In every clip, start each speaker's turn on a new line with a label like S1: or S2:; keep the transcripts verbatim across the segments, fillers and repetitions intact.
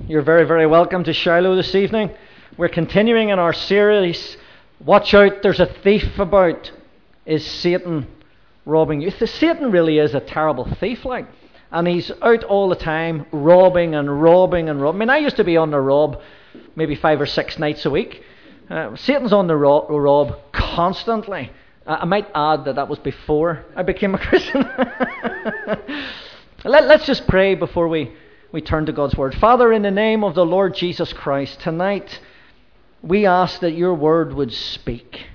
S1: You're very, very welcome to Shiloh this evening. We're continuing in our series, Watch Out, There's a Thief About. Is Satan robbing you? Satan really is a terrible thief, like, and he's out all the time robbing and robbing and robbing. I mean, I used to be on the rob maybe five or six nights a week. Uh, Satan's on the rob, rob constantly. Uh, I might add that that was before I became a Christian. Let, let's just pray before we, we turn to God's Word. Father, in the name of the Lord Jesus Christ, tonight we ask that your Word would speak.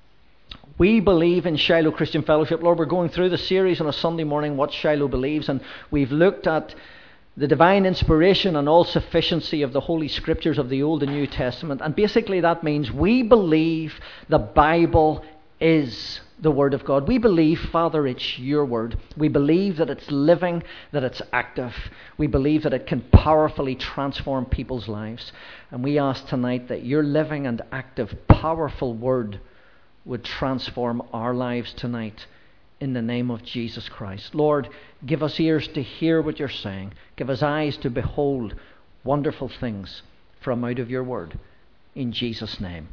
S1: We believe in Shiloh Christian Fellowship. Lord, we're going through the series on a Sunday morning, What Shiloh Believes, and we've looked at the divine inspiration and all sufficiency of the Holy Scriptures of the Old and New Testament. And basically that means we believe the Bible is the Word of God. We believe, Father, it's your Word. We believe that it's living, that it's active. We believe that it can powerfully transform people's lives. And we ask tonight that your living and active, powerful Word would transform our lives tonight in the name of Jesus Christ. Lord, give us ears to hear what you're saying. Give us eyes to behold wonderful things from out of your Word. In Jesus' name.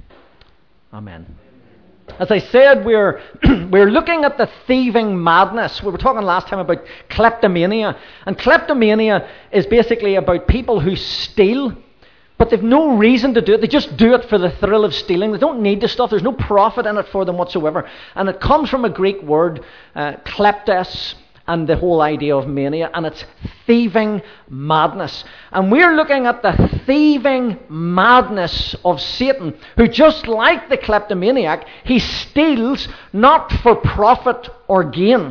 S1: Amen. As I said, we're we're looking at the thieving madness. We were talking last time about kleptomania. And kleptomania is basically about people who steal, but they've no reason to do it. They just do it for the thrill of stealing. They don't need the stuff. There's no profit in it for them whatsoever. And it comes from a Greek word, uh, kleptos, and the whole idea of mania, and it's thieving madness. And we're looking at the thieving madness of Satan, who, just like the kleptomaniac, he steals not for profit or gain,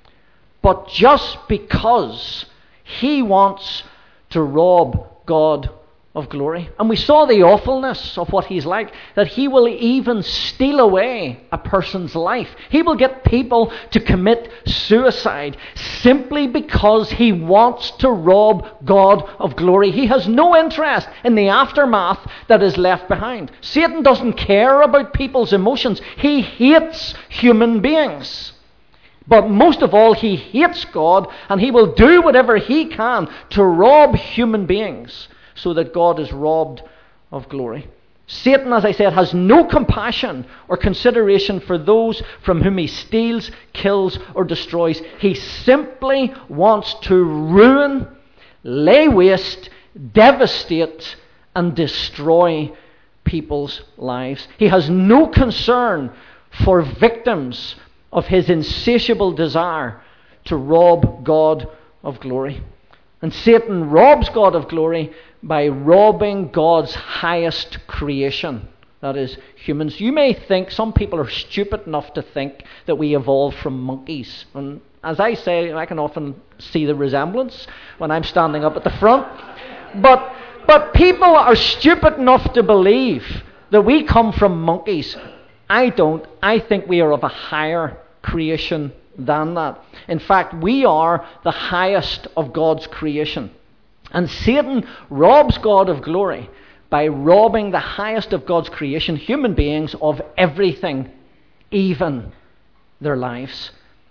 S1: but just because he wants to rob God of glory. And we saw the awfulness of what he's like, that he will even steal away a person's life. He will get people to commit suicide simply because he wants to rob God of glory. He has no interest in the aftermath that is left behind. Satan doesn't care about people's emotions. He hates human beings. But most of all, he hates God, and he will do whatever he can to rob human beings, so that God is robbed of glory. Satan, as I said, has no compassion or consideration for those from whom he steals, kills, or destroys. He simply wants to ruin, lay waste, devastate, and destroy people's lives. He has no concern for victims of his insatiable desire to rob God of glory. And Satan robs God of glory by robbing God's highest creation, that is, humans. You may think, some people are stupid enough to think that we evolved from monkeys. And as I say, I can often see the resemblance when I'm standing up at the front. But, but people are stupid enough to believe that we come from monkeys. I don't. I think we are of a higher creation than that. In fact, we are the highest of God's creation. And Satan robs God of glory by robbing the highest of God's creation, human beings, of everything, even their lives.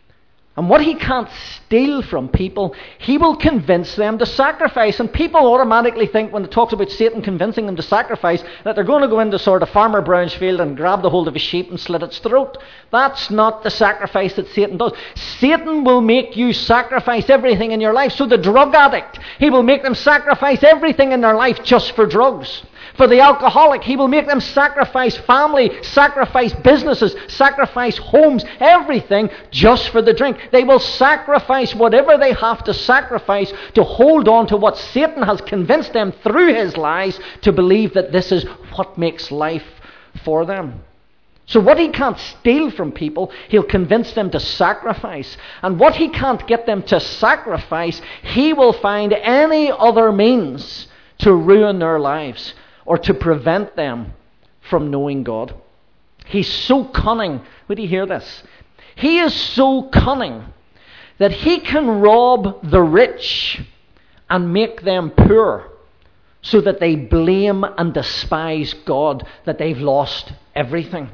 S1: And what he can't steal from people, he will convince them to sacrifice. And people automatically think, when it talks about Satan convincing them to sacrifice, that they're going to go into sort of Farmer Brown's field and grab the hold of a sheep and slit its throat. That's not the sacrifice that Satan does. Satan will make you sacrifice everything in your life. So the drug addict, he will make them sacrifice everything in their life just for drugs. For the alcoholic, he will make them sacrifice family, sacrifice businesses, sacrifice homes, everything just for the drink. They will sacrifice whatever they have to sacrifice to hold on to what Satan has convinced them through his lies to believe that this is what makes life for them. So what he can't steal from people, he'll convince them to sacrifice. And what he can't get them to sacrifice, he will find any other means to ruin their lives, or to prevent them from knowing God. He's so cunning. Would you hear this? He is so cunning that he can rob the rich and make them poor, so that they blame and despise God that they've lost everything.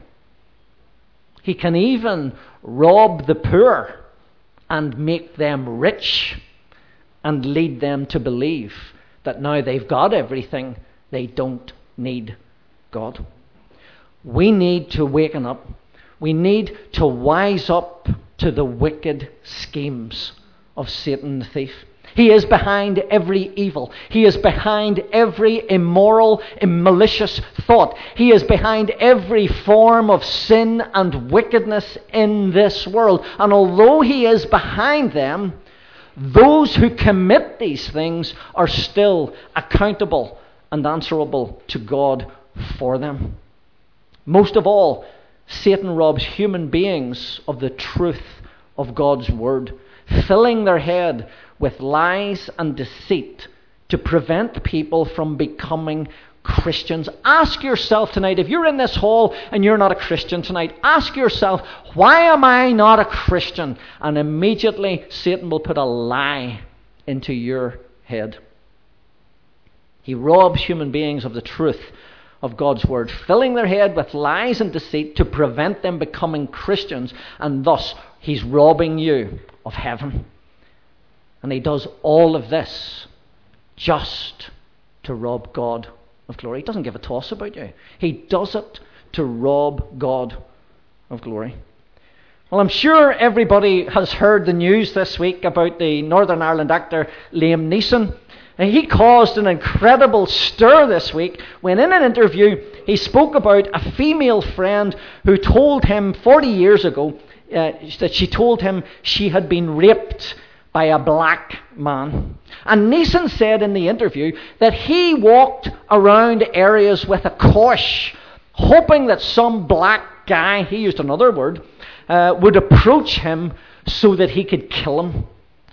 S1: He can even rob the poor and make them rich and lead them to believe that now they've got everything, they don't need God. We need to waken up. We need to wise up to the wicked schemes of Satan the thief. He is behind every evil. He is behind every immoral and malicious thought. He is behind every form of sin and wickedness in this world. And although he is behind them, those who commit these things are still accountable and answerable to God for them. Most of all, Satan robs human beings of the truth of God's word, filling their head with lies and deceit to prevent people from becoming Christians. Ask yourself tonight, if you're in this hall and you're not a Christian tonight, ask yourself, why am I not a Christian? And immediately Satan will put a lie into your head. He robs human beings of the truth of God's word, filling their head with lies and deceit to prevent them becoming Christians, and thus he's robbing you of heaven. And he does all of this just to rob God of glory. He doesn't give a toss about you. He does it to rob God of glory. Well, I'm sure everybody has heard the news this week about the Northern Ireland actor Liam Neeson. And he caused an incredible stir this week when in an interview he spoke about a female friend who told him forty years ago uh, that she told him she had been raped by a black man. And Neeson said in the interview that he walked around areas with a cosh, hoping that some black guy, he used another word, uh, would approach him so that he could kill him.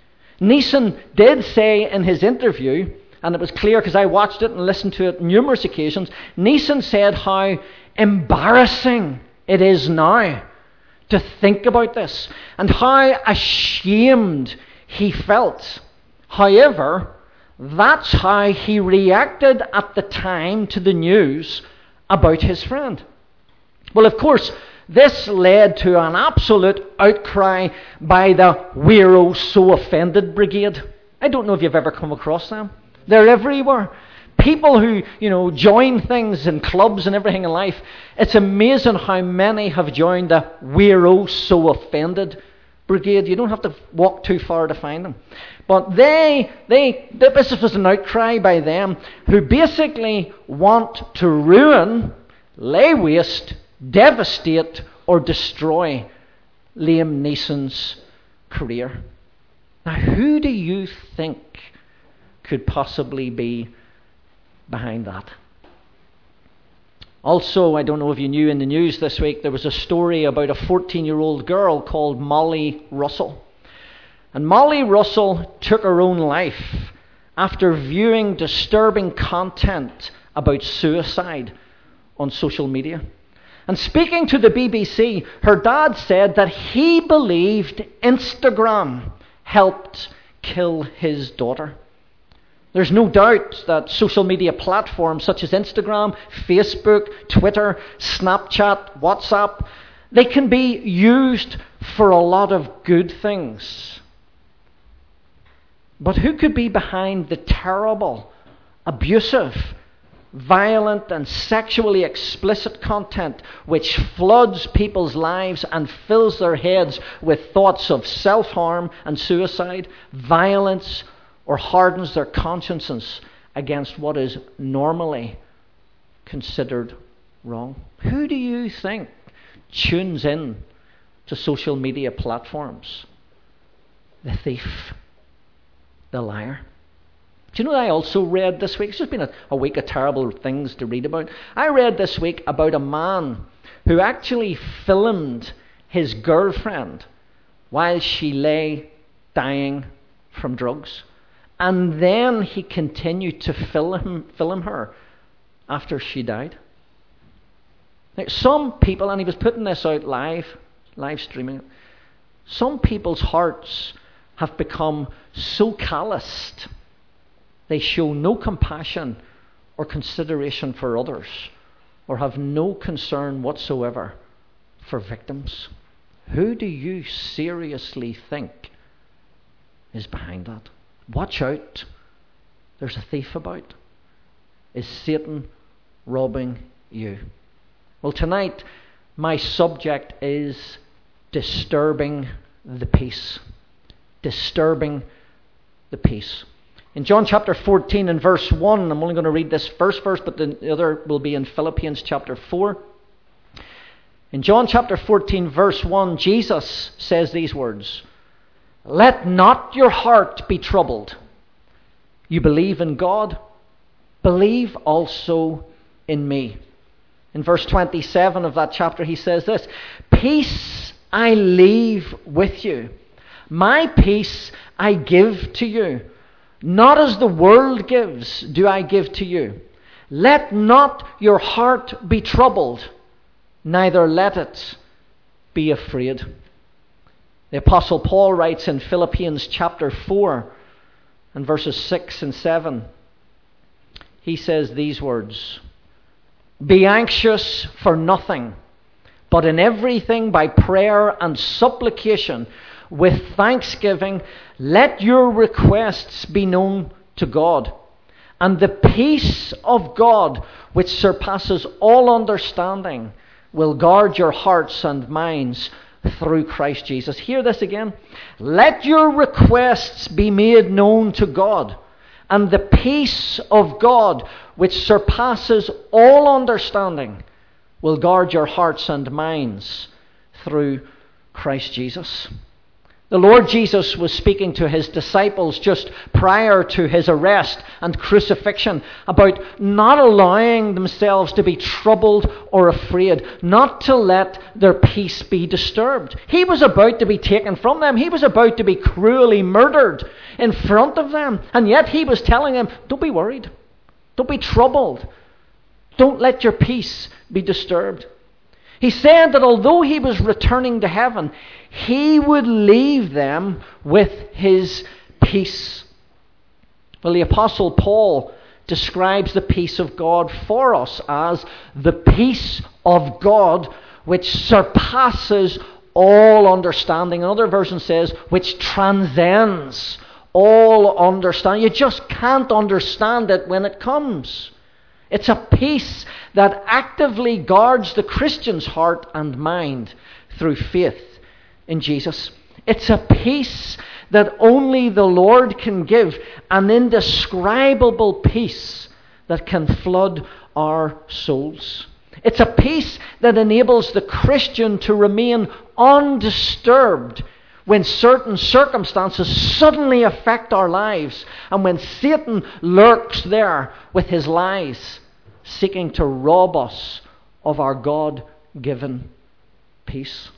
S1: Neeson did say in his interview, and it was clear because I watched it and listened to it numerous occasions, Neeson said how embarrassing it is now to think about this and how ashamed he felt. However, that's how he reacted at the time to the news about his friend. Well, of course, this led to an absolute outcry by the We're So Offended Brigade. I don't know if you've ever come across them. They're everywhere. People who, you know, join things in clubs and everything in life. It's amazing how many have joined the We're So Offended Brigade. You don't have to walk too far to find them. But they, they, this was an outcry by them who basically want to ruin, lay waste, devastate or destroy Liam Neeson's career. Now, who do you think could possibly be behind that? Also, I don't know if you knew, in the news this week, there was a story about a fourteen-year-old girl called Molly Russell. And Molly Russell took her own life after viewing disturbing content about suicide on social media. And speaking to the B B C, her dad said that he believed Instagram helped kill his daughter. There's no doubt that social media platforms such as Instagram, Facebook, Twitter, Snapchat, WhatsApp, they can be used for a lot of good things. But who could be behind the terrible, abusive, violent and sexually explicit content which floods people's lives and fills their heads with thoughts of self-harm and suicide, violence, or hardens their consciences against what is normally considered wrong? Who do you think tunes in to social media platforms? The thief, the liar. Do you know what I also read this week? It's just been a, a week of terrible things to read about. I read this week about a man who actually filmed his girlfriend while she lay dying from drugs. And then he continued to film, film her after she died. Now, some people, and he was putting this out live, live streaming, some people's hearts have become so calloused they show no compassion or consideration for others, or have no concern whatsoever for victims. Who do you seriously think is behind that? Watch out there's a thief about? Is Satan robbing you? Well, tonight my subject is disturbing the peace. Disturbing the peace. In John chapter fourteen and verse one, I'm only going to read this first verse, but the other will be in Philippians chapter four. In John chapter fourteen verse one, Jesus says these words, "Let not your heart be troubled. You believe in God, believe also in me." In verse twenty-seven of that chapter he says this, "Peace I leave with you. My peace I give to you. Not as the world gives do I give to you. Let not your heart be troubled, neither let it be afraid." The Apostle Paul writes in Philippians chapter four and verses six and seven. He says these words, "Be anxious for nothing, but in everything by prayer and supplication with thanksgiving, let your requests be known to God. And the peace of God, which surpasses all understanding, will guard your hearts and minds through Christ Jesus." Hear this again. Let your requests be made known to God, and the peace of God, which surpasses all understanding, will guard your hearts and minds through Christ Jesus. The Lord Jesus was speaking to his disciples just prior to his arrest and crucifixion about not allowing themselves to be troubled or afraid, not to let their peace be disturbed. He was about to be taken from them. He was about to be cruelly murdered in front of them. And yet he was telling them, don't be worried. Don't be troubled. Don't let your peace be disturbed. He said that although he was returning to heaven, he would leave them with his peace. Well, the Apostle Paul describes the peace of God for us as the peace of God which surpasses all understanding. Another version says, which transcends all understanding. You just can't understand it when it comes. It's a peace that actively guards the Christian's heart and mind through faith in Jesus. It's a peace that only the Lord can give, an indescribable peace that can flood our souls. It's a peace that enables the Christian to remain undisturbed when certain circumstances suddenly affect our lives, and when Satan lurks there with his lies, seeking to rob us of our God-given peace.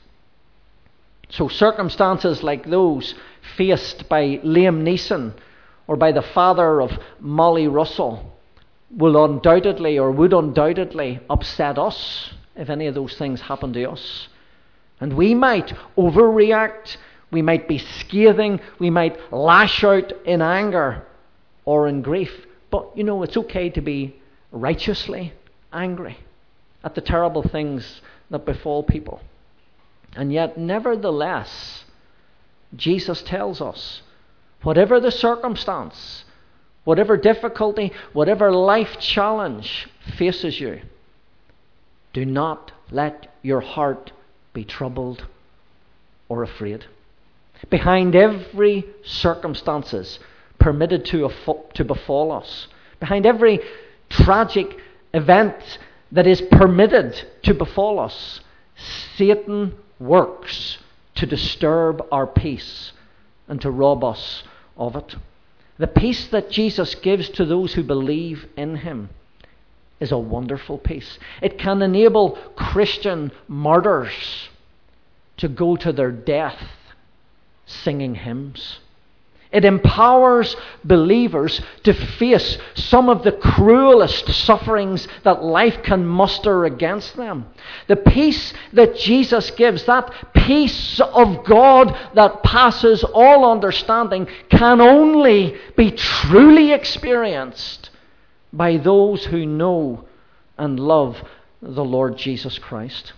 S1: So circumstances like those faced by Liam Neeson or by the father of Molly Russell will undoubtedly or would undoubtedly upset us if any of those things happen to us. And we might overreact. We might be scathing. We might lash out in anger or in grief. But, you know, it's okay to be righteously angry at the terrible things that befall people. And yet, nevertheless, Jesus tells us, whatever the circumstance, whatever difficulty, whatever life challenge faces you, do not let your heart be troubled or afraid. Behind every circumstances permitted to, to befall us, behind every tragic event that is permitted to befall us, Satan works to disturb our peace and to rob us of it. The peace that Jesus gives to those who believe in him is a wonderful peace. It can enable Christian martyrs to go to their death singing hymns. It empowers believers to face some of the cruelest sufferings that life can muster against them. The peace that Jesus gives, that peace of God that passes all understanding, can only be truly experienced by those who know and love the Lord Jesus Christ.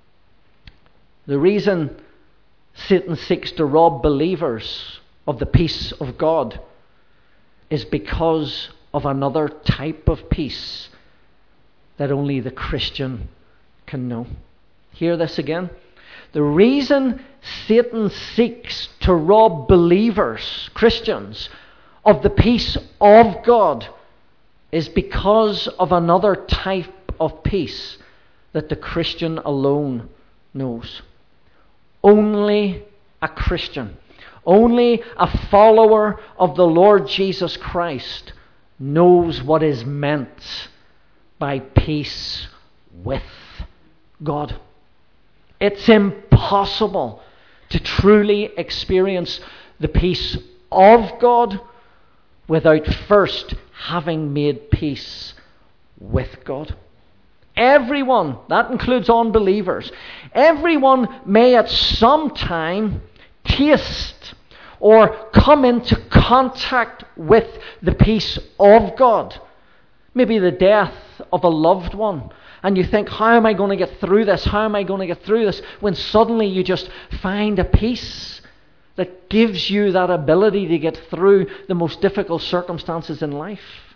S1: The reason Satan seeks to rob believers of the peace of God is because of another type of peace that only the Christian can know. Hear this again. The reason Satan seeks to rob believers, Christians, of the peace of God is because of another type of peace that the Christian alone knows. Only a Christian, only a follower of the Lord Jesus Christ knows what is meant by peace with God. It's impossible to truly experience the peace of God without first having made peace with God. Everyone, that includes unbelievers, everyone may at some time taste or come into contact with the peace of God. Maybe the death of a loved one. And you think, how am I going to get through this? How am I going to get through this? When suddenly you just find a peace that gives you that ability to get through the most difficult circumstances in life.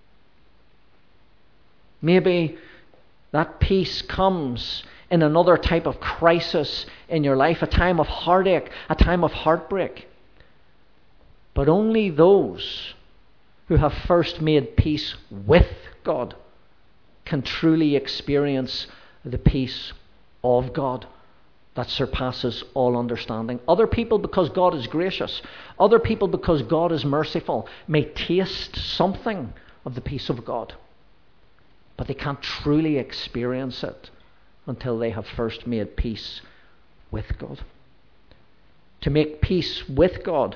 S1: Maybe that peace comes in another type of crisis in your life, a time of heartache, a time of heartbreak. But only those who have first made peace with God can truly experience the peace of God that surpasses all understanding. Other people, because God is gracious, other people, because God is merciful, may taste something of the peace of God, but they can't truly experience it until they have first made peace with God. To make peace with God,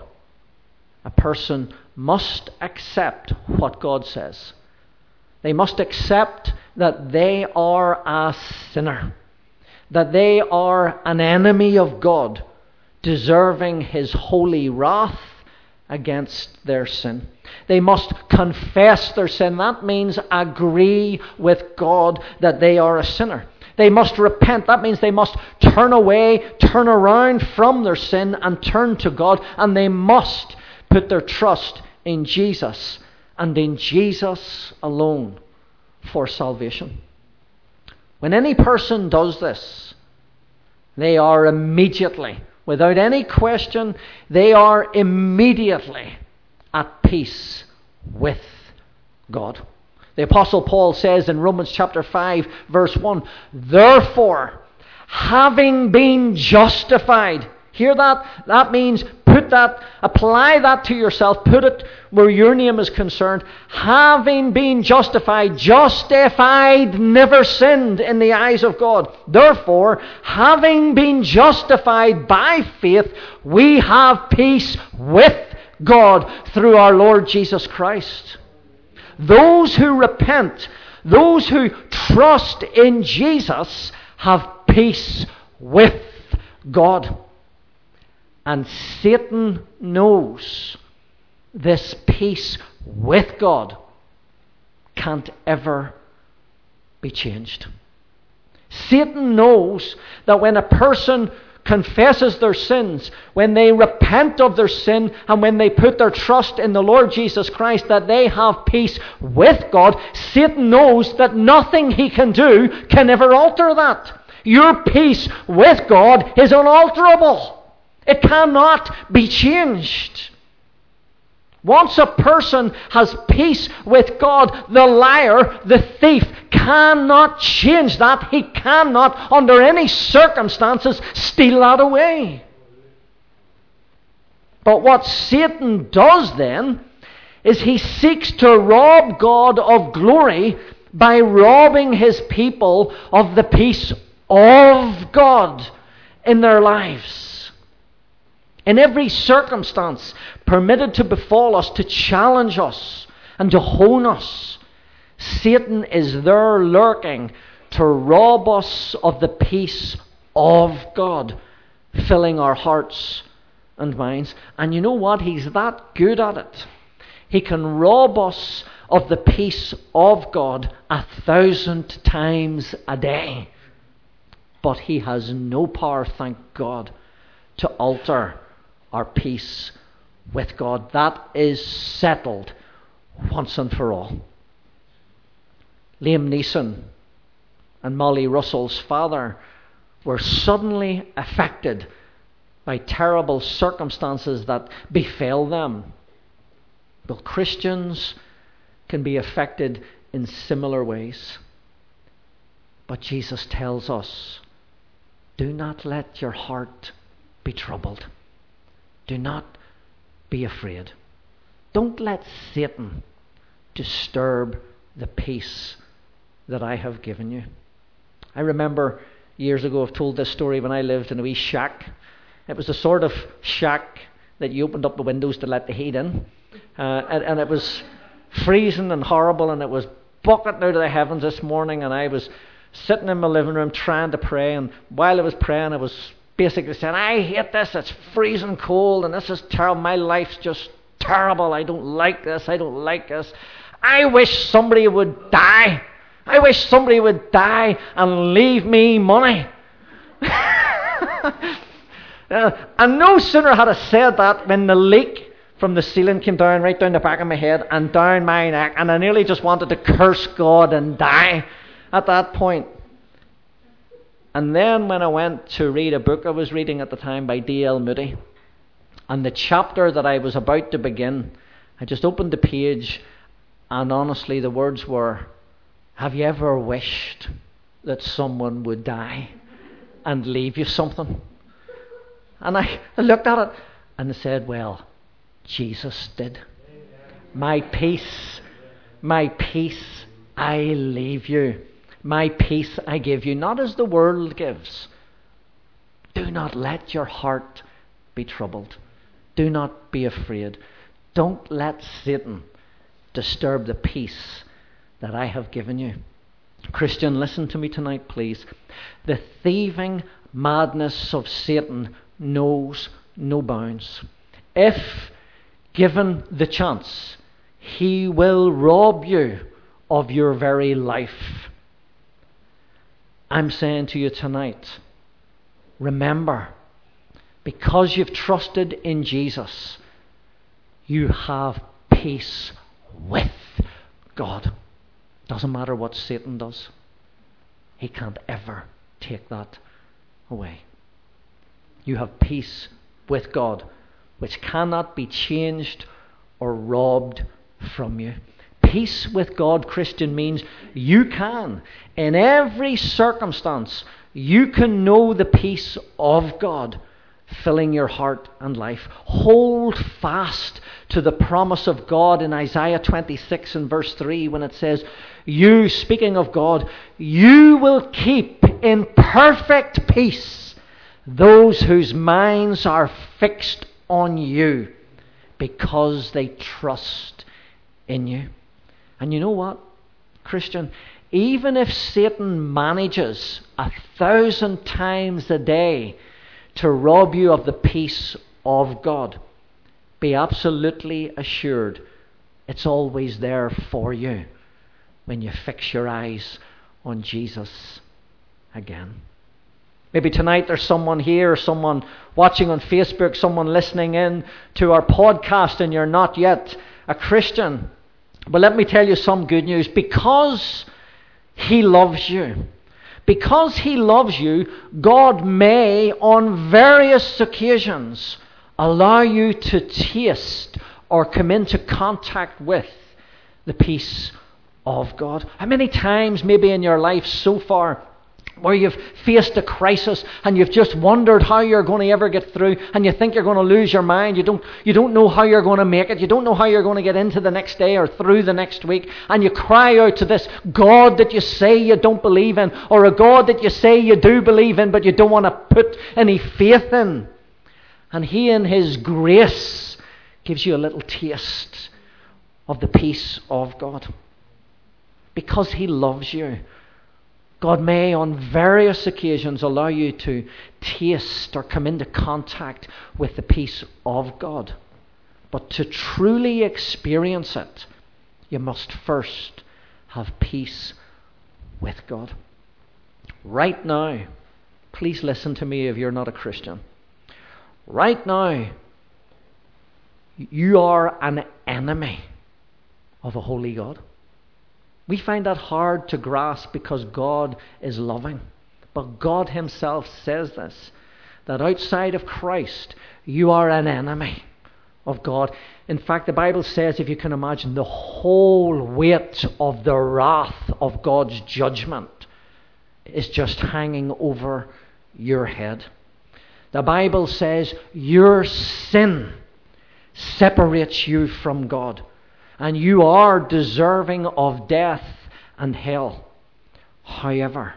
S1: a person must accept what God says. They must accept that they are a sinner, that they are an enemy of God, deserving His holy wrath against their sin. They must confess their sin. That means agree with God that they are a sinner. They must repent. That means they must turn away, turn around from their sin and turn to God. And they must put their trust in Jesus and in Jesus alone for salvation. When any person does this, they are immediately, without any question, they are immediately at peace with God. The Apostle Paul says in Romans chapter five, verse one, therefore, having been justified. Hear that? That means put that, apply that to yourself, put it where your name is concerned. Having been justified, justified, never sinned in the eyes of God. Therefore, having been justified by faith, we have peace with God through our Lord Jesus Christ. Those who repent, those who trust in Jesus, have peace with God. And Satan knows this peace with God can't ever be changed. Satan knows that when a person confesses their sins, when they repent of their sin, and when they put their trust in the Lord Jesus Christ, that they have peace with God. Satan knows that nothing he can do can ever alter that. Your peace with God is unalterable. It cannot be changed. Once a person has peace with God, the liar, the thief, cannot change that. He cannot, under any circumstances, steal that away. But what Satan does then is he seeks to rob God of glory by robbing his people of the peace of God in their lives. In every circumstance permitted to befall us, to challenge us and to hone us, Satan is there lurking to rob us of the peace of God, filling our hearts and minds. And you know what? He's that good at it. He can rob us of the peace of God a thousand times a day. But he has no power, thank God, to alter our peace with God. That is settled once and for all. Liam Neeson and Molly Russell's father were suddenly affected by terrible circumstances that befell them. Well, Christians can be affected in similar ways. But Jesus tells us, do not let your heart be troubled. Do not be afraid. Don't let Satan disturb the peace that I have given you. I remember years ago, I've told this story when I lived in a wee shack. It was the sort of shack that you opened up the windows to let the heat in. Uh, and, and it was freezing and horrible, and it was bucketing out of the heavens this morning, and I was sitting in my living room trying to pray, and while I was praying, I was basically saying, I hate this, it's freezing cold, and this is terrible, my life's just terrible, I don't like this, I don't like this. I wish somebody would die. I wish somebody would die and leave me money. uh, and no sooner had I said that when the leak from the ceiling came down right down the back of my head and down my neck, and I nearly just wanted to curse God and die at that point. And then when I went to read a book I was reading at the time by D L Moody, and the chapter that I was about to begin, I just opened the page, and honestly the words were, have you ever wished that someone would die and leave you something? And I, I looked at it and I said, well, Jesus did. My peace, my peace I leave you. My peace I give you, not as the world gives. Do not let your heart be troubled. Do not be afraid. Don't let Satan disturb the peace that I have given you. Christian, listen to me tonight, please. The thieving madness of Satan knows no bounds. If given the chance, he will rob you of your very life. I'm saying to you tonight, remember, because you've trusted in Jesus, you have peace with God. Doesn't matter what Satan does. He can't ever take that away. You have peace with God, which cannot be changed or robbed from you. Peace with God, Christian, means you can, in every circumstance, you can know the peace of God filling your heart and life. Hold fast to the promise of God in Isaiah twenty-six and verse three when it says, you, speaking of God, you will keep in perfect peace those whose minds are fixed on you because they trust in you. And you know what, Christian? Even if Satan manages a thousand times a day to rob you of the peace of God, be absolutely assured it's always there for you when you fix your eyes on Jesus again. Maybe tonight there's someone here, someone watching on Facebook, someone listening in to our podcast, and you're not yet a Christian. But let me tell you some good news. Because He loves you, because He loves you, God may on various occasions allow you to taste or come into contact with the peace of God. How many times maybe in your life so far where you've faced a crisis and you've just wondered how you're going to ever get through, and you think you're going to lose your mind, you don't you don't know how you're going to make it, you don't know how you're going to get into the next day or through the next week, and you cry out to this God that you say you don't believe in, or a God that you say you do believe in but you don't want to put any faith in. And He in His grace gives you a little taste of the peace of God. Because He loves you, God may on various occasions allow you to taste or come into contact with the peace of God. But to truly experience it, you must first have peace with God. Right now, please listen to me if you're not a Christian. Right now, you are an enemy of a holy God. We find that hard to grasp because God is loving. But God himself says this, that outside of Christ, you are an enemy of God. In fact, the Bible says, if you can imagine, the whole weight of the wrath of God's judgment is just hanging over your head. The Bible says your sin separates you from God, and you are deserving of death and hell. However,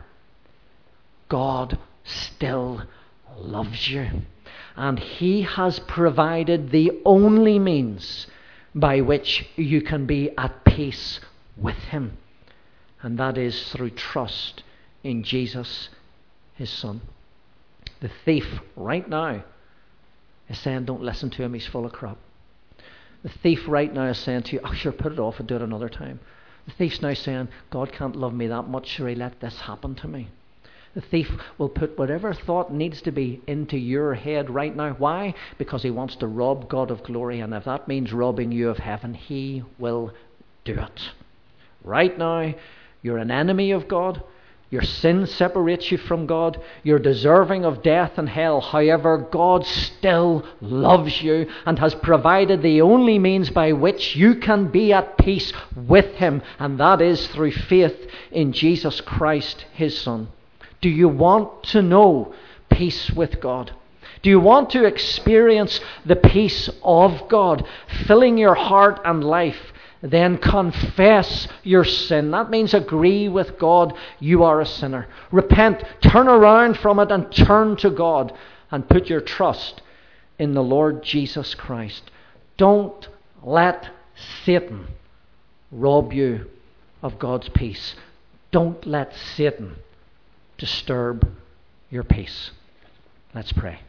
S1: God still loves you, and he has provided the only means by which you can be at peace with him, and that is through trust in Jesus, his Son. The thief right now is saying, don't listen to him, he's full of crap. The thief right now is saying to you, oh sure, put it off and do it another time. The thief's now saying, God can't love me that much, sure he let this happen to me. The thief will put whatever thought needs to be into your head right now. Why? Because he wants to rob God of glory, and if that means robbing you of heaven, he will do it. Right now, you're an enemy of God. Your sin separates you from God. You're deserving of death and hell. However, God still loves you and has provided the only means by which you can be at peace with him, and that is through faith in Jesus Christ, his Son. Do you want to know peace with God? Do you want to experience the peace of God filling your heart and life? Then confess your sin. That means agree with God you are a sinner. Repent, turn around from it and turn to God and put your trust in the Lord Jesus Christ. Don't let Satan rob you of God's peace. Don't let Satan disturb your peace. Let's pray.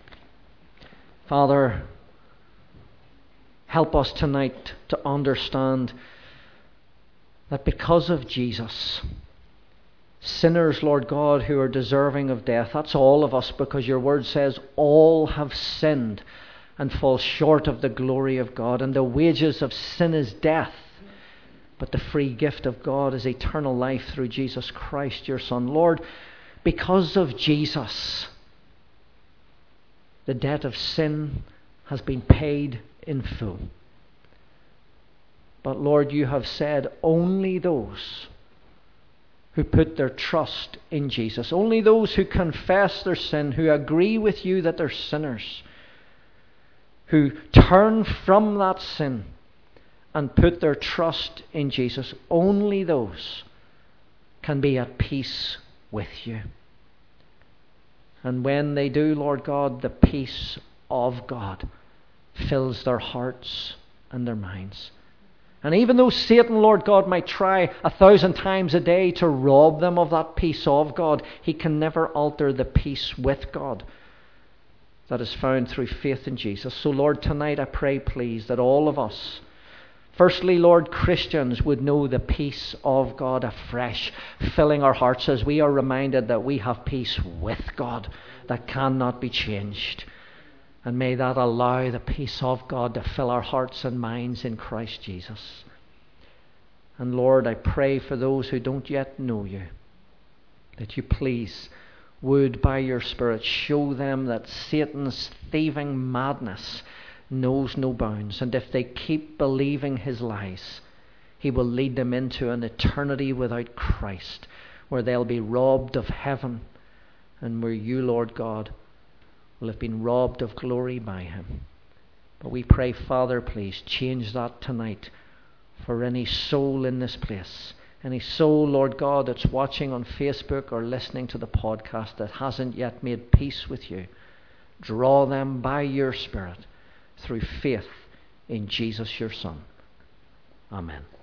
S1: Father, help us tonight to understand that because of Jesus, sinners, Lord God, who are deserving of death, that's all of us, because your word says all have sinned and fall short of the glory of God, and the wages of sin is death, but the free gift of God is eternal life through Jesus Christ, your Son. Lord, because of Jesus, the debt of sin has been paid in full. But Lord, you have said only those who put their trust in Jesus, only those who confess their sin, who agree with you that they're sinners, who turn from that sin and put their trust in Jesus, only those can be at peace with you. And when they do, Lord God, the peace of God fills their hearts and their minds. And even though Satan, Lord God, might try a thousand times a day to rob them of that peace of God, he can never alter the peace with God that is found through faith in Jesus. So Lord, tonight I pray, please, that all of us, firstly, Lord, Christians, would know the peace of God afresh, filling our hearts as we are reminded that we have peace with God that cannot be changed. And may that allow the peace of God to fill our hearts and minds in Christ Jesus. And Lord, I pray for those who don't yet know you, that you please would by your Spirit show them that Satan's thieving madness knows no bounds, and if they keep believing his lies, he will lead them into an eternity without Christ, where they'll be robbed of heaven, and where you, Lord God, will have been robbed of glory by him. But we pray, Father, please change that tonight for any soul in this place, any soul, Lord God, that's watching on Facebook or listening to the podcast that hasn't yet made peace with you. Draw them by your Spirit through faith in Jesus, your Son. Amen.